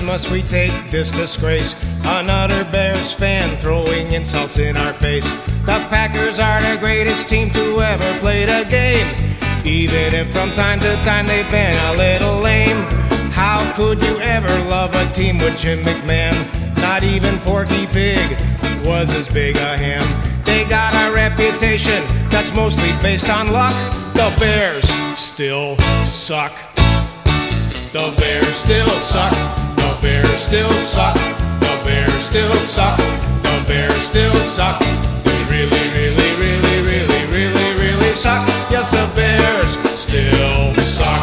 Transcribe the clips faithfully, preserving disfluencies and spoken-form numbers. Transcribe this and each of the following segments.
must we take this disgrace? Another Bears fan throwing insults in our face. The Packers are the greatest team to ever play the game, even if from time to time they've been a little lame. How could you ever love a team with Jim McMahon? Not even Porky Pig was as big a him. They got a reputation that's mostly based on luck. The Bears still suck. The Bears still suck. The Bears still suck. The Bears still suck. The Bears still suck. They really, really, really, really, really, really suck. Yes, the Bears still suck.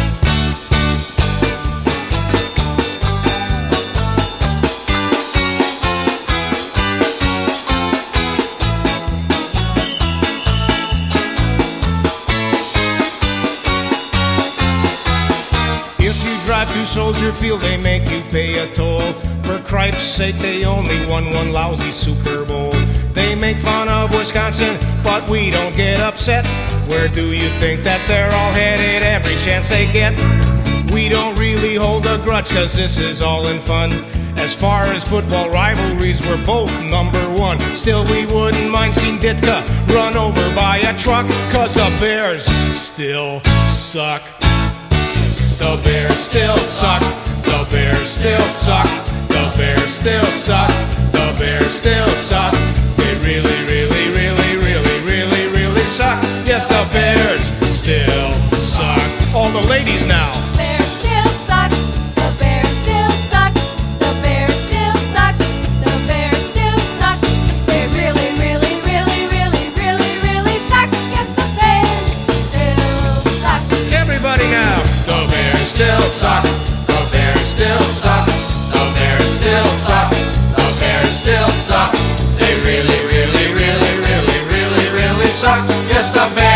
To Soldier Field, they make you pay a toll. For Cripes' sake, they only won one lousy Super Bowl. They make fun of Wisconsin, but we don't get upset. Where do you think that they're all headed every chance they get? We don't really hold a grudge, cause this is all in fun. As far as football rivalries, we're both number one. Still, we wouldn't mind seeing Ditka run over by a truck, cause the Bears still suck. The Bears still suck. The Bears still suck. The Bears still suck. The Bears still suck. They really, really, really, really, really, really suck. Yes, the Bears still suck. All the ladies now. Bears still suck. The Bears still suck. The Bears still suck. The Bears still suck. They really, really, really, really, really, really suck. Yes, the Bears still suck. Everybody now. The Bears still suck. The Bears still suck. The Bears still suck. The Bears still suck. They really, really, really, really, really, really suck. Yes, the Bears.